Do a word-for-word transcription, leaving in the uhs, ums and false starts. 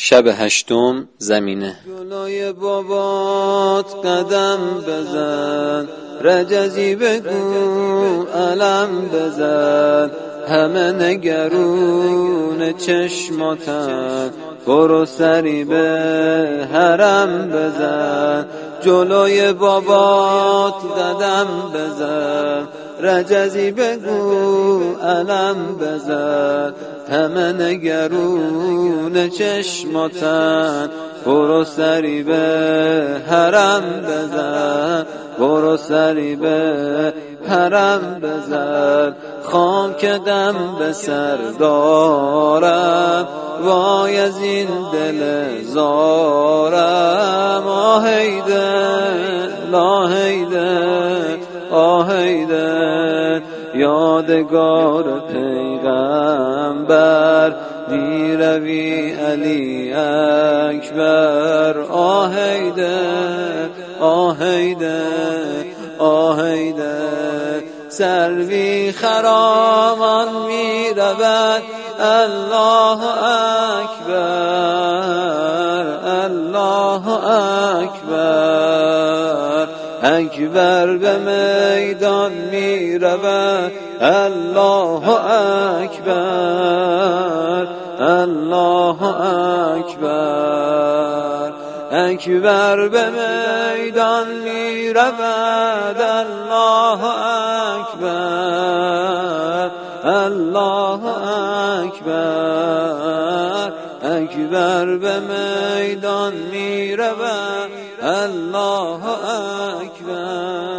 شب هشتم زمینه. جلوی بابات قدم بزن، رجزی بگو علم بزن، همه نگرون چشماتن، برو سری به حرم بزن. جلوی بابات قدم بزن، رجزی بگو علم بزن، همه نگرون چشماتن، برو سری به حرم بزن، برو سری به حرم بزن. خاک دم به سر دارم، وای از این دل زارم. آهیده لاهیده آهیده، یادگار پیغمبر، دیروی علی اکبر. آهیده آهیده آهیده، سروی خرامان می رود. الله اکبر الله اکبر، اکبر به میدان می رود. الله اکبر الله اکبر، اکبر به میدان می رود. الله اکبر الله اکبر، اکبر به میدان می رود. الله اکبر.